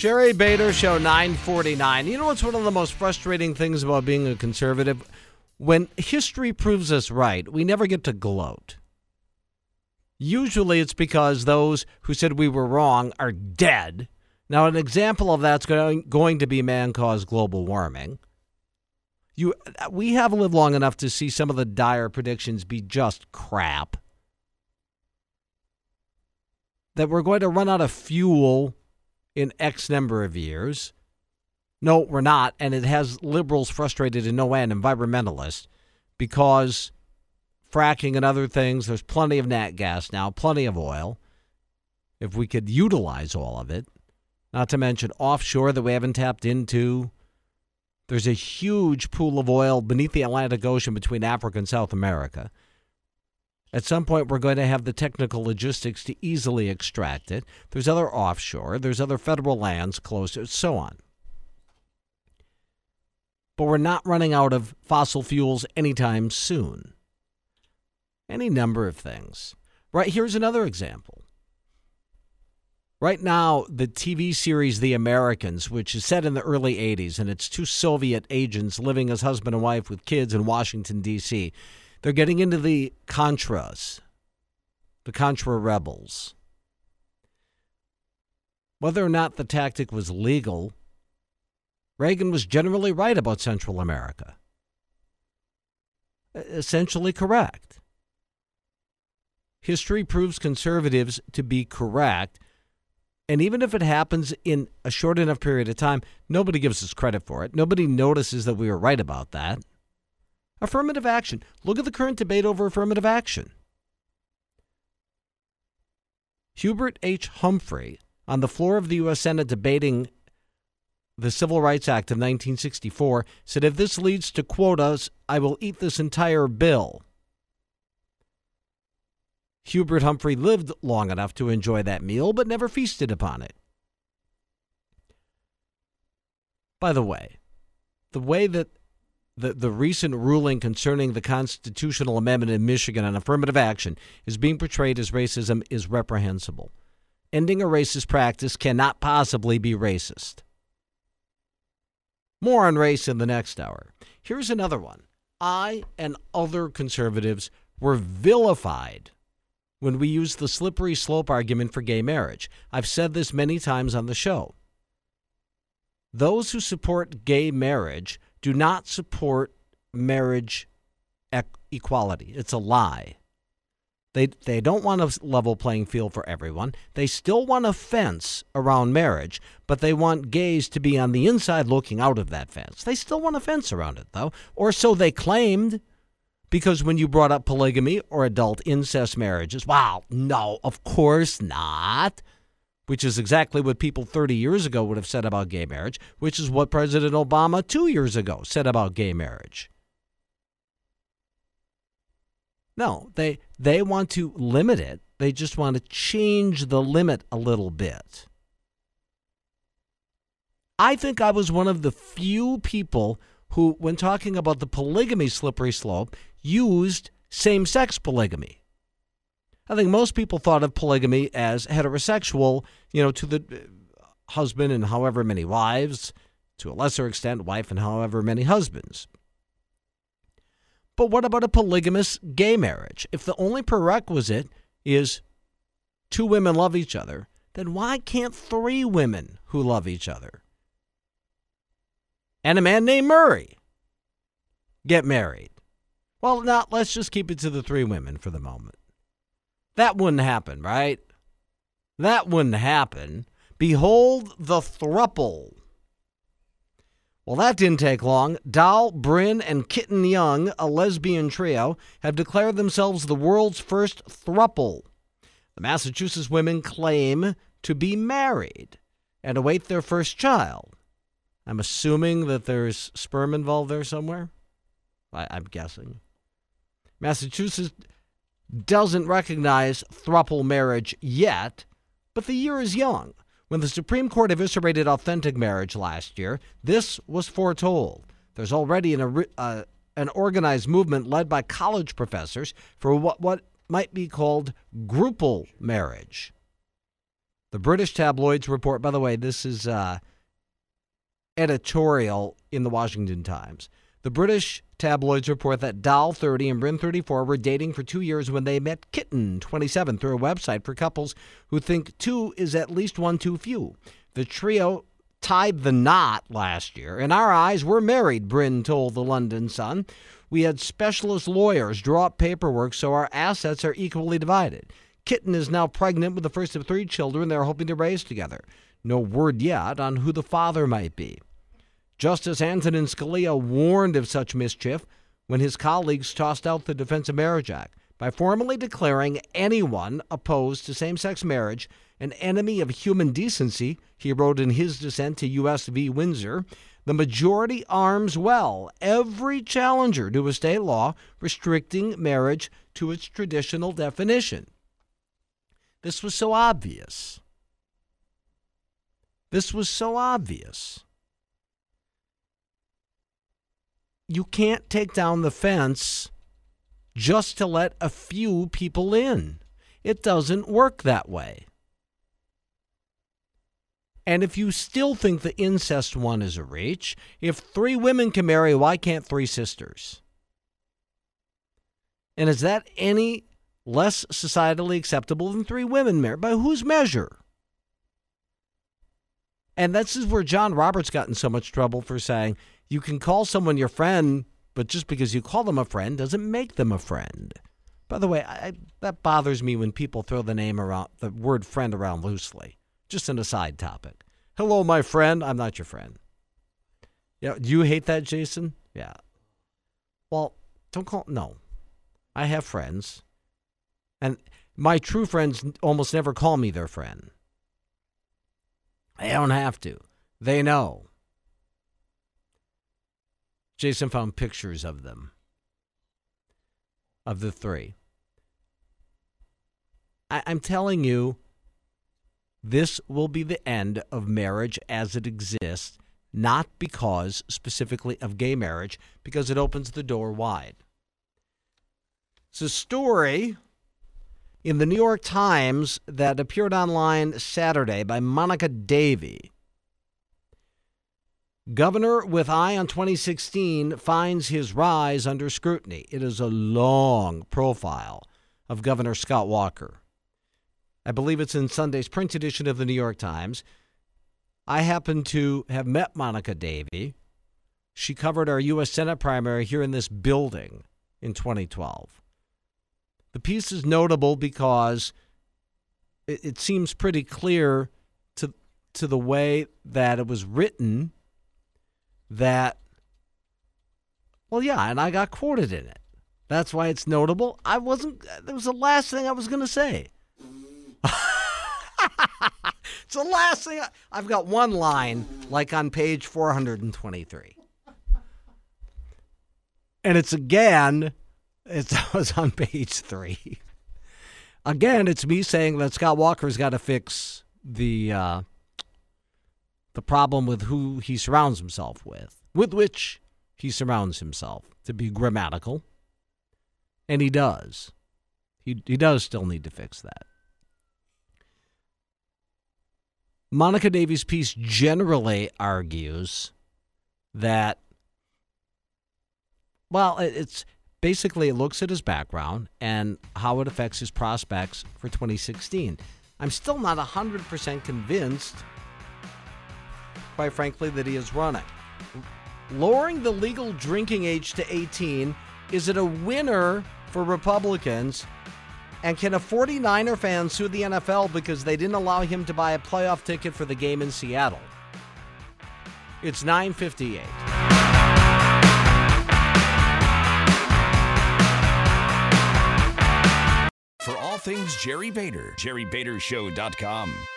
Sherry Bader Show, 949. You know what's one of the most frustrating things about being a conservative? When history proves us right, we never get to gloat. Usually it's because those who said we were wrong are dead. Now, an example of that's going to be man-caused global warming. We have lived long enough to see some of the dire predictions be just crap. That we're going to run out of fuel in X number of years. No, we're not. And it has liberals frustrated in no end, environmentalists, because fracking and other things, there's plenty of nat gas now, plenty of oil. If we could utilize all of it, not to mention offshore that we haven't tapped into. There's a huge pool of oil beneath the Atlantic Ocean between Africa and South America. At some point, we're going to have the technical logistics to easily extract it. There's other offshore. There's other federal lands closer, so on. But we're not running out of fossil fuels anytime soon. Any number of things. Right, here's another example. Right now, the TV series The Americans, which is set in the early 80s, and it's two Soviet agents living as husband and wife with kids in Washington, D.C., they're getting into the Contras, the Contra rebels. Whether or not the tactic was legal, Reagan was generally right about Central America. Essentially correct. History proves conservatives to be correct, and even if it happens in a short enough period of time, nobody gives us credit for it. Nobody notices that we were right about that. Affirmative action. Look at the current debate over affirmative action. Hubert H. Humphrey, on the floor of the U.S. Senate debating the Civil Rights Act of 1964, said, if this leads to quotas, I will eat this entire bill. Hubert Humphrey lived long enough to enjoy that meal, but never feasted upon it. By the way that the recent ruling concerning the constitutional amendment in Michigan on affirmative action is being portrayed as racism is reprehensible. Ending a racist practice cannot possibly be racist. More on race in the next hour. Here's another one. I and other conservatives were vilified when we used the slippery slope argument for gay marriage. I've said this many times on the show. Those who support gay marriage do not support marriage equality. It's a lie. They don't want a level playing field for everyone. They still want a fence around marriage, but they want gays to be on the inside looking out of that fence. They still want a fence around it, though, or so they claimed, because when you brought up polygamy or adult incest marriages, wow, no, of course not, which is exactly what people 30 years ago would have said about gay marriage, which is what President Obama 2 years ago said about gay marriage. No, they want to limit it. They just want to change the limit a little bit. I think I was one of the few people who, when talking about the polygamy slippery slope, used same-sex polygamy. I think most people thought of polygamy as heterosexual, to the husband and however many wives, to a lesser extent, wife and however many husbands. But what about a polygamous gay marriage? If the only prerequisite is two women love each other, then why can't three women who love each other and a man named Murray get married? Well, now let's just keep it to the three women for the moment. That wouldn't happen, right? That wouldn't happen. Behold the thruple. Well, that didn't take long. Doll, Bryn, and Kitten Young, a lesbian trio, have declared themselves the world's first thruple. The Massachusetts women claim to be married and await their first child. I'm assuming that there's sperm involved there somewhere. I'm guessing. Massachusetts doesn't recognize thruple marriage yet, but the year is young. When the Supreme Court eviscerated authentic marriage last year, this was foretold. There's already an organized movement led by college professors for what might be called grouple marriage. The British tabloids report, by the way, this is editorial in the Washington Times. The British tabloids report that Doll, 30, and Bryn, 34, were dating for 2 years when they met Kitten, 27, through a website for couples who think two is at least one too few. The trio tied the knot last year. In our eyes, we're married, Bryn told the London Sun. We had specialist lawyers draw up paperwork so our assets are equally divided. Kitten is now pregnant with the first of 3 children they're hoping to raise together. No word yet on who the father might be. Justice Antonin Scalia warned of such mischief when his colleagues tossed out the Defense of Marriage Act by formally declaring anyone opposed to same-sex marriage an enemy of human decency. He wrote in his dissent to U.S. v. Windsor, the majority arms well every challenger to a state law restricting marriage to its traditional definition. This was so obvious. This was so obvious. You can't take down the fence just to let a few people in. It doesn't work that way. And if you still think the incest one is a reach, if 3 women can marry, why can't 3 sisters? And is that any less societally acceptable than 3 women married? By whose measure? And this is where John Roberts got in so much trouble for saying, you can call someone your friend, but just because you call them a friend doesn't make them a friend. By the way, that bothers me when people throw the word friend around loosely. Just an aside topic. Hello, my friend. I'm not your friend. Yeah, do you hate that, Jason? Yeah. Well, no. I have friends. And my true friends almost never call me their friend. They don't have to. They know. Jason found pictures of them, of the 3. I'm telling you, this will be the end of marriage as it exists, not because specifically of gay marriage, because it opens the door wide. It's a story in the New York Times that appeared online Saturday by Monica Davey. Governor with eye on 2016 finds his rise under scrutiny. It is a long profile of Governor Scott Walker. I believe it's in Sunday's print edition of the New York Times. I happen to have met Monica Davey. She covered our U.S. Senate primary here in this building in 2012. The piece is notable because it seems pretty clear to the way that it was written that, well, yeah, and I got quoted in it. That's why it's notable. That was the last thing I was going to say. It's the last thing. I've got one line, like on page 423. And it's on page 3. Again, it's me saying that Scott Walker's got to fix the problem with who he surrounds himself with which he surrounds himself, to be grammatical. And he does. He does still need to fix that. Monica Davey's piece generally argues that, well, it's basically, it looks at his background and how it affects his prospects for 2016. I'm still not 100% convinced, quite frankly, that he is running. Lowering the legal drinking age to 18, is it a winner for Republicans? And can a 49er fan sue the NFL because they didn't allow him to buy a playoff ticket for the game in Seattle? It's 9:58. For all things Jerry Bader, JerryBaderShow.com.